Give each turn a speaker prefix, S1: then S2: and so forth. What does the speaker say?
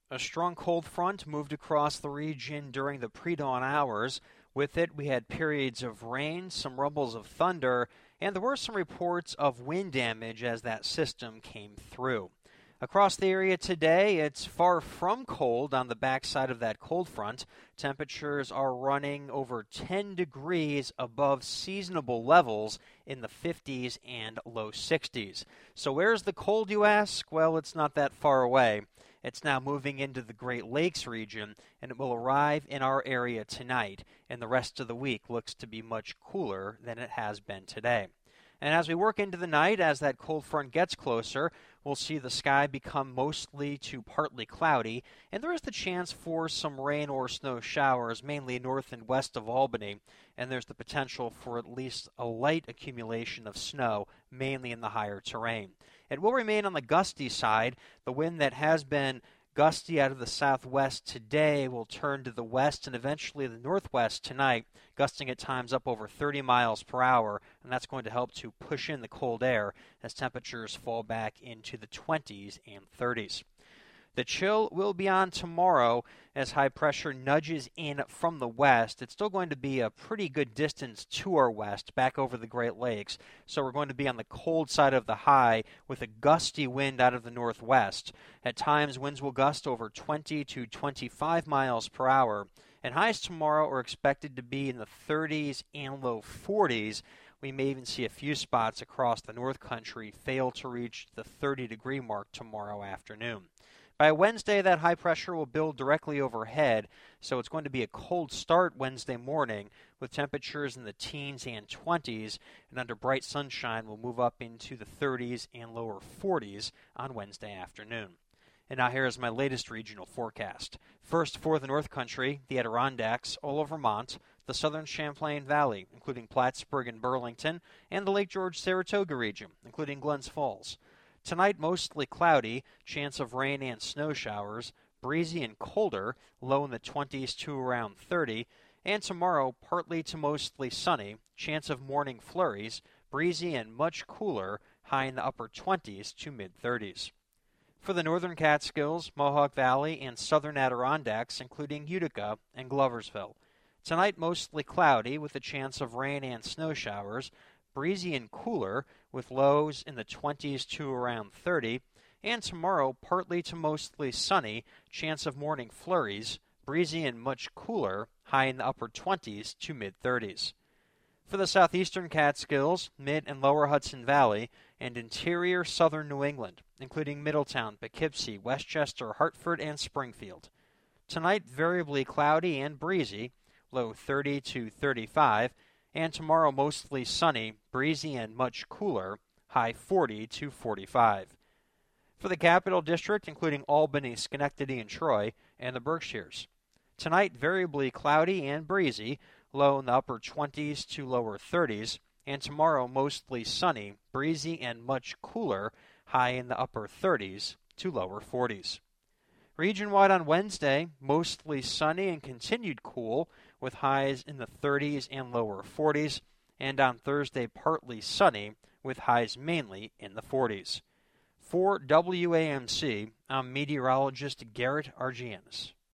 S1: A strong cold front moved across the region during the pre-dawn hours. With it, we had periods of rain, some rumbles of thunder, and there were some reports of wind damage as that system came through. Across the area today, it's far from cold on the backside of that cold front. Temperatures are running over 10 degrees above seasonable levels in the 50s and low 60s. So where's the cold, you ask? Well, it's not that far away. It's now moving into the Great Lakes region, and it will arrive in our area tonight, and the rest of the week looks to be much cooler than it has been today. And as we work into the night, as that cold front gets closer, we'll see the sky become mostly to partly cloudy, and there is the chance for some rain or snow showers, mainly north and west of Albany, and there's the potential for at least a light accumulation of snow, mainly in the higher terrain. It will remain on the gusty side. The wind that has been gusty out of the southwest today will turn to the west and eventually the northwest tonight, gusting at times up over 30 miles per hour, and that's going to help to push in the cold air as temperatures fall back into the 20s and 30s. The chill will be on tomorrow as high pressure nudges in from the west. It's still going to be a pretty good distance to our west, back over the Great Lakes. So we're going to be on the cold side of the high with a gusty wind out of the northwest. At times, winds will gust over 20 to 25 miles per hour. And highs tomorrow are expected to be in the 30s and low 40s. We may even see a few spots across the North Country fail to reach the 30-degree mark tomorrow afternoon. By Wednesday, that high pressure will build directly overhead, so it's going to be a cold start Wednesday morning with temperatures in the teens and 20s, and under bright sunshine will move up into the 30s and lower 40s on Wednesday afternoon. And now here is my latest regional forecast. First, for the North Country, the Adirondacks, all of Vermont, the southern Champlain Valley, including Plattsburgh and Burlington, and the Lake George-Saratoga region, including Glens Falls. Tonight, mostly cloudy, chance of rain and snow showers, breezy and colder, low in the 20s to around 30, and tomorrow, partly to mostly sunny, chance of morning flurries, breezy and much cooler, high in the upper 20s to mid-30s. For the northern Catskills, Mohawk Valley, and southern Adirondacks, including Utica and Gloversville. Tonight, mostly cloudy with a chance of rain and snow showers, breezy and cooler with lows in the 20s to around 30, and tomorrow partly to mostly sunny, chance of morning flurries, breezy and much cooler, high in the upper 20s to mid-30s. For the southeastern Catskills, mid and lower Hudson Valley, and interior southern New England, including Middletown, Poughkeepsie, Westchester, Hartford, and Springfield. Tonight, variably cloudy and breezy, low 30 to 35, and tomorrow mostly sunny, breezy, and much cooler, high 40 to 45. For the Capital District, including Albany, Schenectady, and Troy, and the Berkshires. Tonight, variably cloudy and breezy, low in the upper 20s to lower 30s, and tomorrow mostly sunny, breezy, and much cooler, high in the upper 30s to lower 40s. Region-wide on Wednesday, mostly sunny and continued cool, with highs in the 30s and lower 40s, and on Thursday, partly sunny, with highs mainly in the 40s. For WAMC, I'm meteorologist Garrett Argianis.